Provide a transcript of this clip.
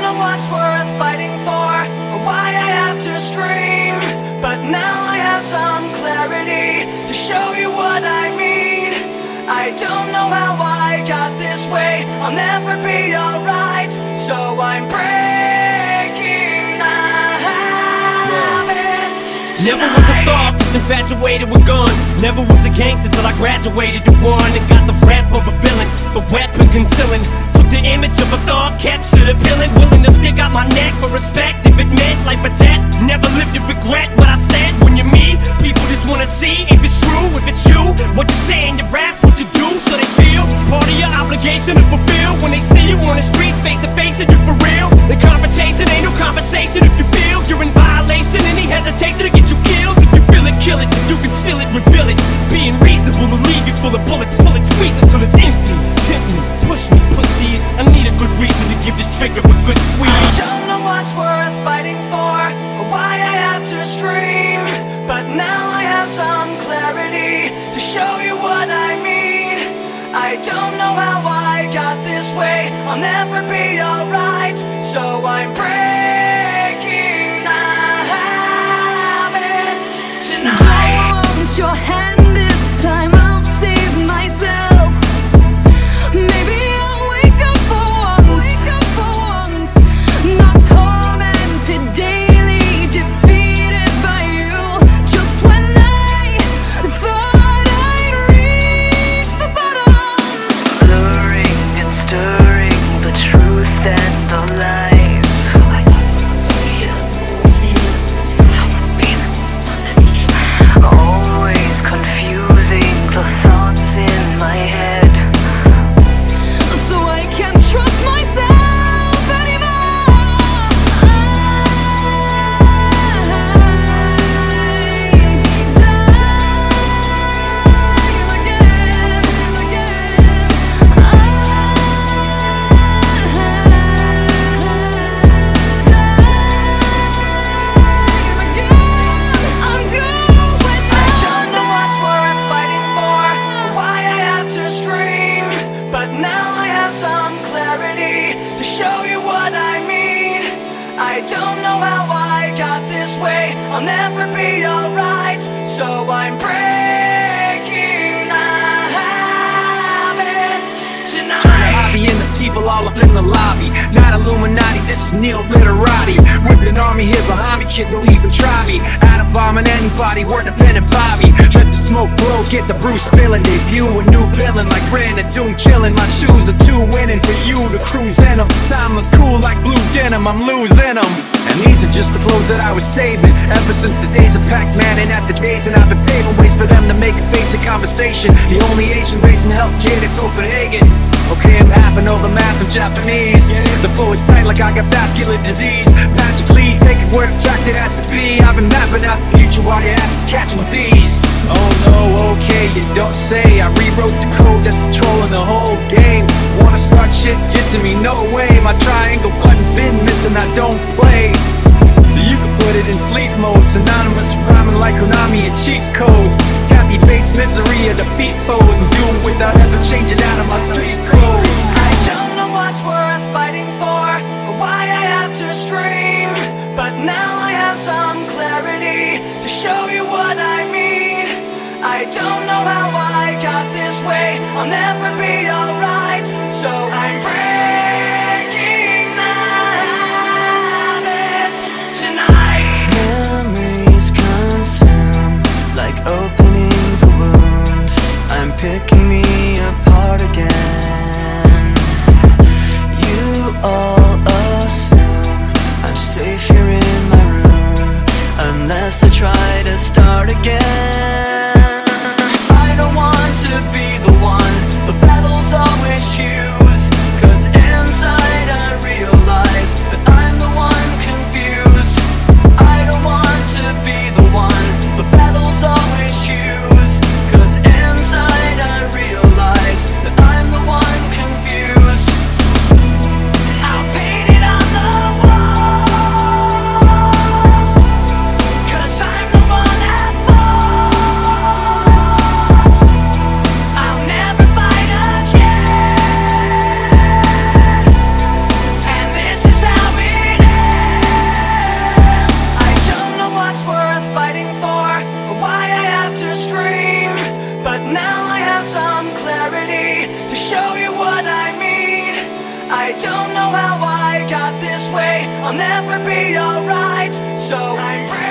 know what's worth fighting for, or why I have to scream, but now I have some clarity to show you what I mean. I don't know how I got this way, I'll never be alright, so I'm breaking habits. Never was a thought, just infatuated with guns. Never was a gangster till I graduated to one and got the rap of a villain, the weapon concealing. Took the image of a thought, captured a villain, willing to stick out my neck for respect if it meant life or death. Never lived to regret what I said. When you're me, people just wanna see if it's true, if it's you. What you say in your raps, what you do, so they feel it's part of your obligation to fulfill. When they see you on the streets, face to face, and you're for real. The confrontation ain't no conversation if you feel you're in violation. Any hesitation to get you killed. If you feel it, kill it. You conceal it, reveal it. Being reasonable to leave you full of bullets. Pull it, squeeze it till it's empty. Tempt me, push me, pussies. I need a good reason to give this trigger a good squeeze. I don't know what's worth fighting for, or why I have to scream, but now I have some clarity to show you what I mean. I don't know how I got this way, I'll never be alright, so I'm breaking habits tonight. Don't your hand this time, I'll save myself. Maybe I'll wake up for once, not tormented daily, defeated by you. Just when I thought I'd reached the bottom, blurring and stirring the truth and the lies. Always confusing the thoughts in my head, so I can't trust myself anymore. I'm dying again. I'm going I don't know what's worth fighting for, or why I have to scream, but now I have some clarity to show you what I mean. I don't know how I got this way, I'll never be alright, so I'm breaking habits tonight. Turn the hobby into people all up in the lobby. Not Illuminati, this is Neil Literati. With an army here behind me, kid, don't even try me. Atom bombing anybody, word to Pen and Bobby. Let the smoke blow, get the Bruce spilling. Debut a new villain like Ren and Doom chilling. My shoes are too winning for you to cruise in them. Timeless cool like blue denim, I'm losing them. And these are just the flows that I was saving ever since the days of Pac-Man and at the days, and I've been paving ways for them to make a basic conversation. The only Asian race in healthcare in Copenhagen. Okay, I'm having over math and Japanese. The flow is tight like I got vascular disease. Magically, take it where in fact it has to be. I've been mapping out the future while your ass is catching Z's. Oh no, okay, you don't say. I rewrote the code that's controlling the whole game. Wanna start shit dissing me? No way. My triangle button's been missing, I don't play. So you can put it in sleep mode, synonymous with rhyming like Konami and cheat codes. Kathy Bates' misery of the beat foes, and do it without ever changing out of my street clothes. I don't know what's worth fighting for, or why I have to scream, but now I have some clarity to show you what I mean. I don't know how I got this way, I'll never be alright, so I'm breaking habits tonight. Memories consume, like opening the wounds. I'm picking me apart again. You all assume I'm safe here in my room, unless I try to start again. I don't want to be the one the battles always choose, 'cause inside I realize that I'm the one confused. I don't want to be the one the battles always choose, 'cause inside I realize that I'm the one confused. I'll paint it on the walls, 'cause I'm the one at fault. I'll show you what I mean. I don't know how I got this way, I'll never be alright, so I'm brave.